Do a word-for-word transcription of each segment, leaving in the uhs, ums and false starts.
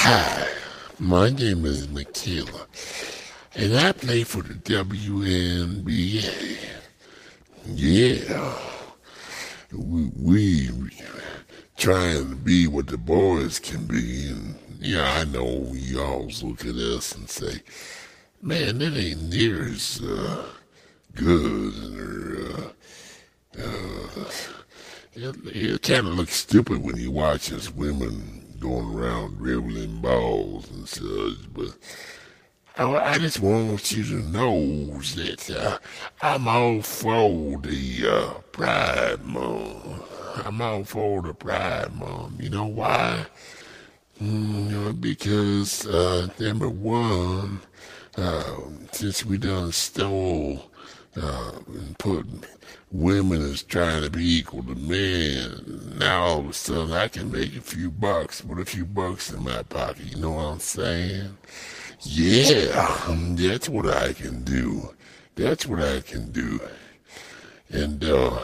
Hi, my name is Michaela, and I play for the W N B A. Yeah, we, we trying to be what the boys can be, and yeah, I know you always look at us and say, man, that ain't near as uh, good, or uh, uh, it, it kind of looks stupid when you watch us women going around dribbling balls and such, but I, I just want you to know that uh, I'm all for the uh, Pride Month. I'm all for the Pride Month. You know why? Mm, you know, because, uh, number one, uh, since we done stole uh, and put women as trying to be equal to men, now all of a sudden I can make a few bucks with a few bucks in my pocket. You know what I'm saying? Yeah, that's what I can do. That's what I can do. And uh,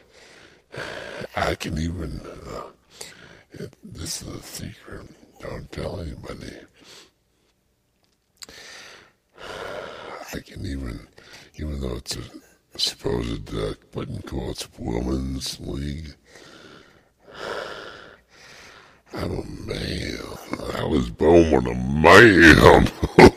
I can even, uh, this is a secret, don't tell anybody. I can even, even though it's a supposed, uh, put in quotes, woman's league, I'm a man. I was born a man.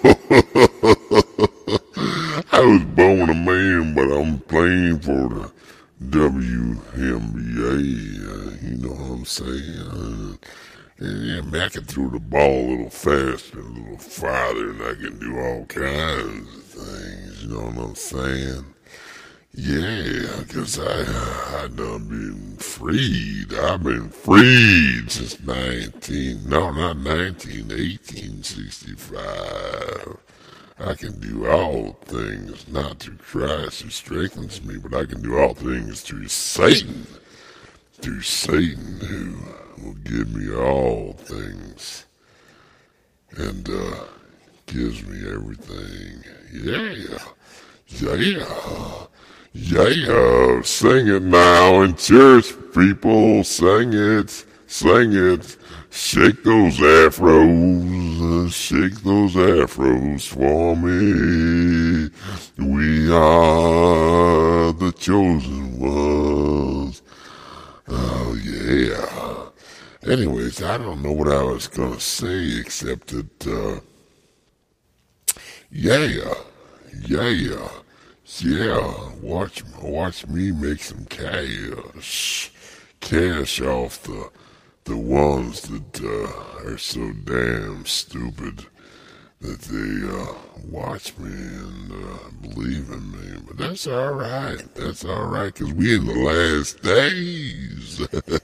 I was born a man, but I'm playing for the W N B A. Uh, you know what I'm saying? Uh, and yeah, man, I can throw the ball a little faster, a little farther, and I can do all kinds of things. You know what I'm saying? Yeah, 'cause I, I done been freed. I've been freed since nineteen, no, not nineteen, eighteen sixty-five. I can do all things, not through Christ who strengthens me, but I can do all things through Satan, through Satan who will give me all things and uh, gives me everything. Yeah, yeah. Yeah, sing it now in church, people. Sing it, sing it. Shake those afros, uh, shake those afros for me. We are the chosen ones. Oh, yeah. Anyways, I don't know what I was going to say except that, uh, yeah, yeah. Yeah, watch watch me make some cash, cash off the the ones that uh, are so damn stupid that they uh, watch me and uh, believe in me. But that's all right. That's all right, 'cause we in the last days.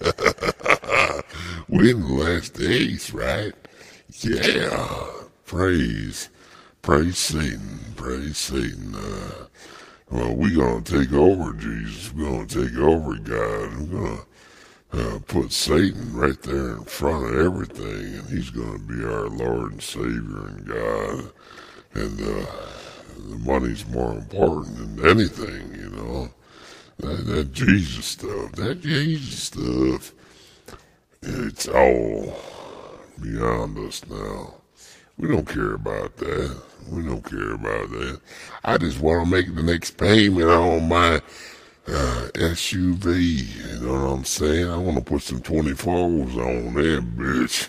We in the last days, right? Yeah. Praise, praise Satan, praise Satan. Uh, Well, we're going to take over Jesus. We're going to take over God. We're going to uh, put Satan right there in front of everything, and he's going to be our Lord and Savior and God. And uh, the money's more important than anything, you know. That, that Jesus stuff, that Jesus stuff, it's all beyond us now. We don't care about that. We don't care about that. I just want to make the next payment on my uh, S U V. You know what I'm saying? I want to put some twenty-fours on that bitch.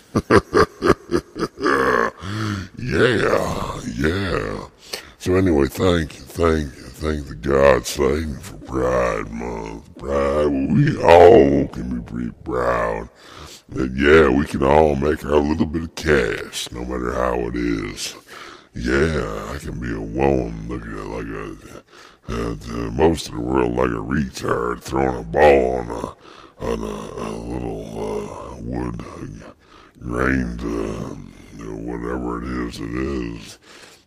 Yeah, yeah. So anyway, thank you, thank you, thank the God Satan for Pride Month. Pride, well, we all can be pretty proud. That, yeah, we can all make our little bit of cash, no matter how it is. Yeah, I can be a woman looking at like a, uh, to most of the world like a retard throwing a ball on a, on a, a little uh, wood grained, uh, whatever it is, it is.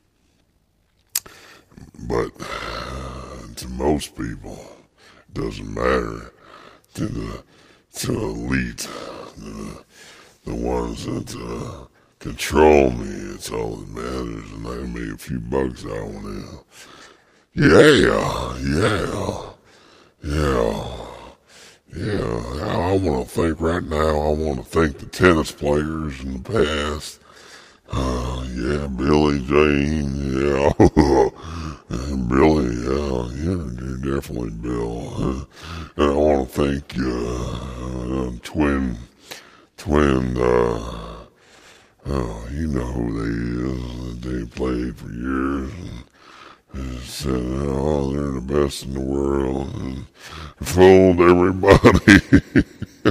But uh, to most people, it doesn't matter. To the to the elite, the, the ones that uh, control me, it's all that matters, and I can make a few bucks out of it. Yeah, yeah, yeah, yeah. I, I want to think right now, I want to thank the tennis players in the past Uh, yeah, Billy Jane, yeah. Billy, yeah, yeah, definitely Bill. Uh, and I want to thank uh, uh, Twin, Twin, uh, oh, you know who they is. They played for years and, and said, oh, they're the best in the world. And fooled everybody.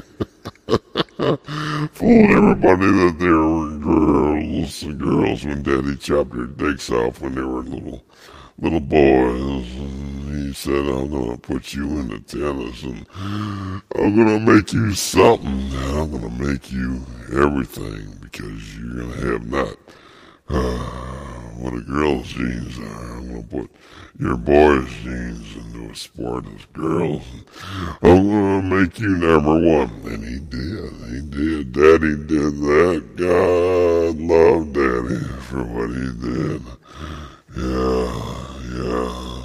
Fooled everybody that they were girls, girls when Daddy chopped their dicks off when they were little, little boys. And he said, I'm gonna put you into tennis and I'm gonna make you something. I'm gonna make you everything because you're gonna have not uh, what a girl's genes are. I'm gonna put your boy's genes into a sport as girls. I'm gonna make you number one. And he did. He did. Daddy did that. God love Daddy for what he did. Yeah, yeah.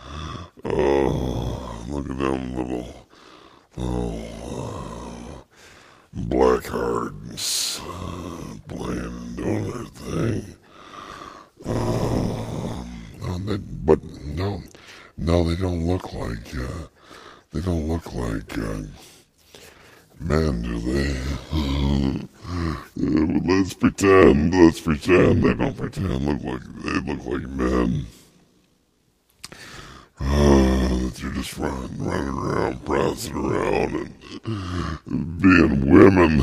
Oh, look at them little, oh, uh, black hearts uh, playing and doing their thing. Oh, no, they, but no, no, they don't look like, uh, they don't look like, uh, men, do they? Yeah, but let's pretend, let's pretend they don't pretend look like, they look like men. Oh, that they're just running, running around, prancing around, and being women,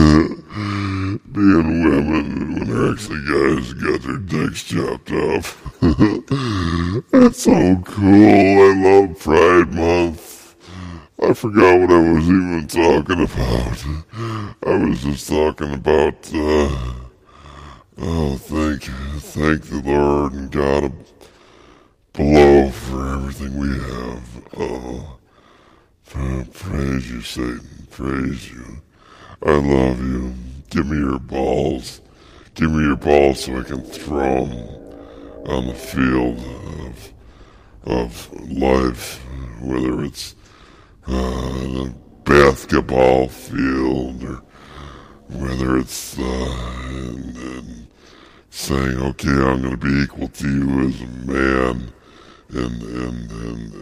being women when they're actually guys who got their dicks chopped off. That's so cool. I love Pride Month. I forgot what I was even talking about. I was just talking about, uh, oh, thank, thank the Lord and God below for everything we have. Oh, praise you, Satan. Praise you. I love you. Give me your balls. Give me your balls so I can throw them on the field of, of life, whether it's uh, the basketball field or whether it's uh, and, and saying, okay, I'm going to be equal to you as a man. And, and, and,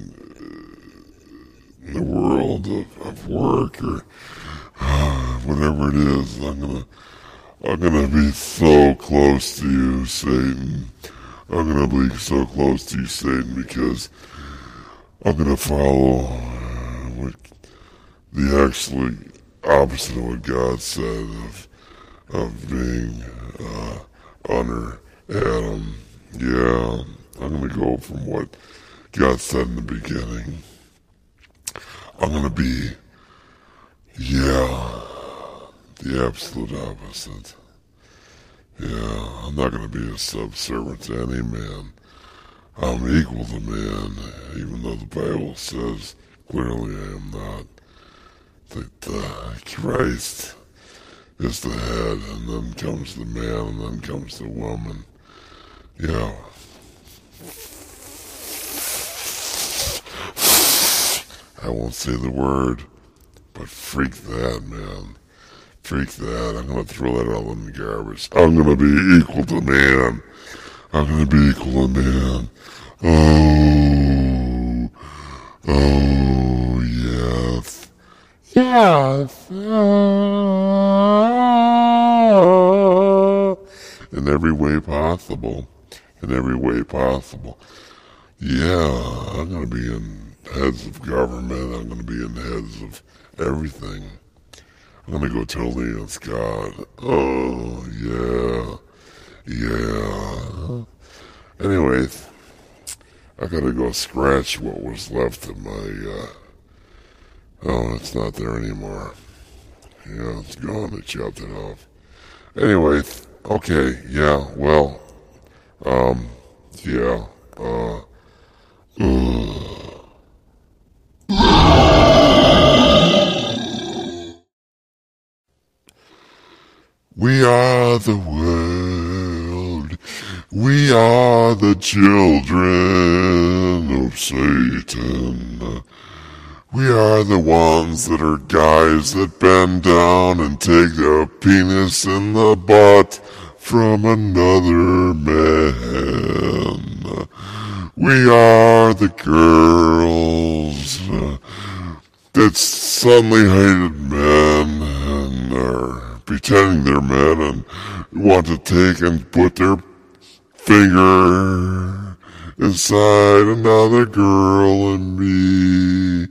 and in the world of, of work or uh, whatever it is, I'm gonna, I'm gonna be so close to you, Satan. I'm gonna be so close to you, Satan, because I'm gonna follow uh, what the actually opposite of what God said of, of being uh, under Adam. Yeah. I'm going to go from what God said in the beginning. I'm going to be, yeah, the absolute opposite. Yeah, I'm not going to be a subservient to any man. I'm equal to man, even though the Bible says clearly I am not. That uh, Christ is the head, and then comes the man, and then comes the woman. Yeah. I won't say the word, but freak that, man. Freak that. I'm going to throw that all in the garbage. I'm going to be equal to man. I'm going to be equal to man. Oh, oh, yes. Yes. Oh. In every way possible. In every way possible. Yeah, I'm going to be in heads of government. I'm going to be in heads of everything. I'm going to go totally against God. Oh, yeah. Yeah. Anyways, I got to go scratch what was left of my, uh, oh, it's not there anymore. Yeah, it's gone. They chopped it off. Anyways, okay, yeah, well, um, yeah, uh, ugh. We are the world. We are the children of Satan. We are the ones that are guys that bend down and take their penis in the butt from another man. We are the girls uh, that suddenly hated men and are pretending they're men and want to take and put their finger inside another girl and be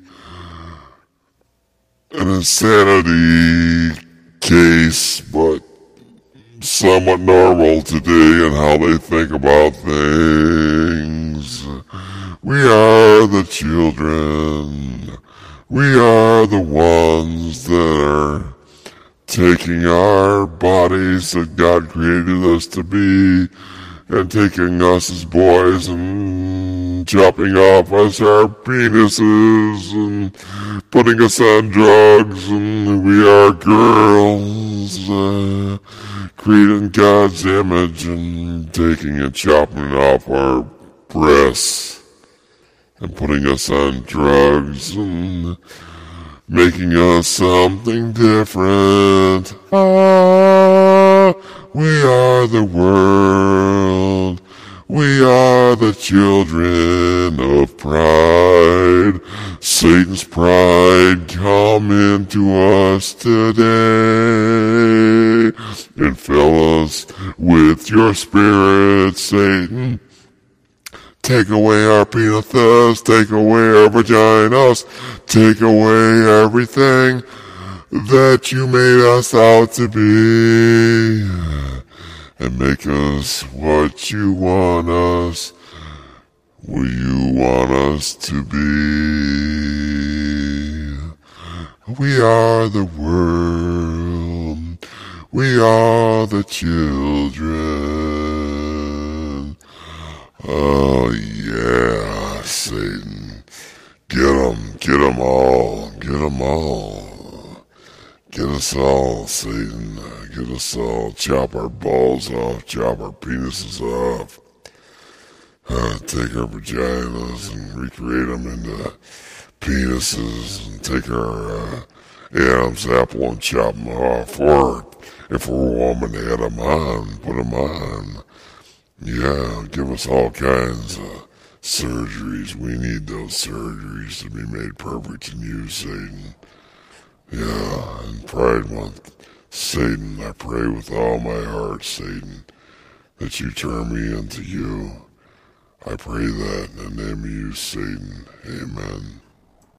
an insanity case, but somewhat normal today in how they think about things. We are the children. We are the ones that are taking our bodies that God created us to be and taking us as boys and chopping off us our penises and putting us on drugs, and we are girls uh, created in God's image and taking and chopping off our breasts and putting us on drugs and making us something different. Ah, we are the world. We are the children of pride. Satan's pride, come into us today and fill us with your spirit, Satan. Take away our penises, take away our vaginas, take away everything that you made us out to be, and make us what you want us, what you want us to be. We are the world, we are the children. Oh yeah, Satan. Get 'em, get 'em all, get 'em all. Get us all, Satan. Get us all. Chop our balls off, chop our penises off. Uh, take our vaginas and recreate them into penises and take our uh, Adam's apple and chop them off. Or if we're a woman, add them on, put them on. Yeah, give us all kinds of surgeries. We need those surgeries to be made perfect in you, Satan. Yeah, and Pride Month, Satan, I pray with all my heart, Satan, that you turn me into you. I pray that in the name of you, Satan. Amen.